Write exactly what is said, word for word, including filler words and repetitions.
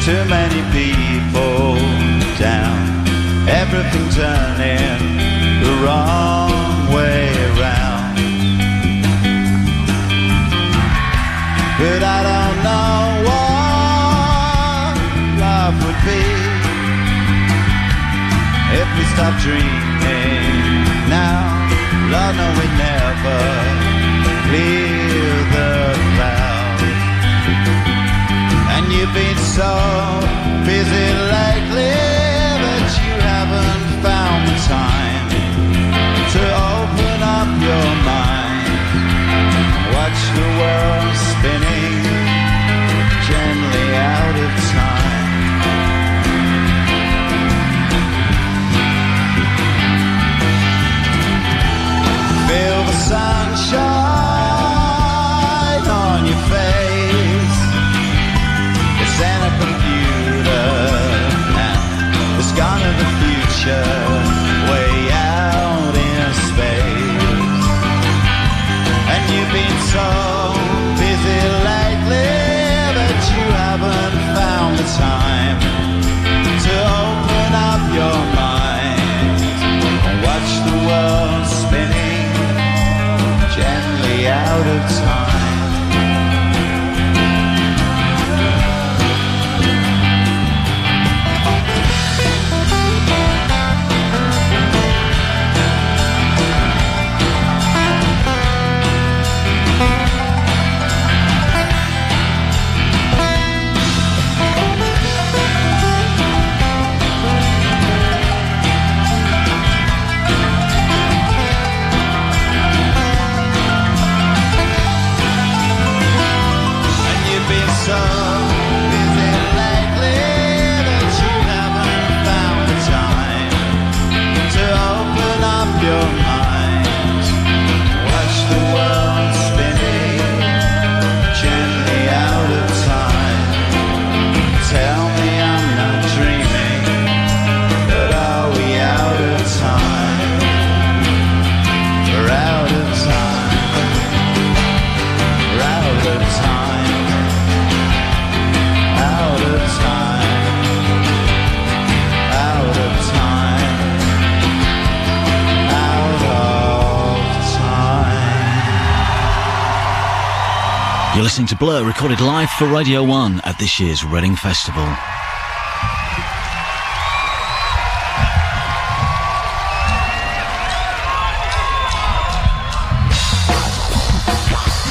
Too many people down, everything turning the wrong way around. But I don't know what life would be if we stop dreaming now. Lord, no, we never leave the clouds. And you've been so busy lately that you haven't found the time to open up your mind. Watch the world spinning gently out of time. Feel the sunshine on your face. It's in a computer now. It's gone to the future, way out in space. And you've been so busy lately that you haven't found the time to open up your mind and watch the world spinning gently out of time. You're listening to Blur, recorded live for Radio one at this year's Reading Festival.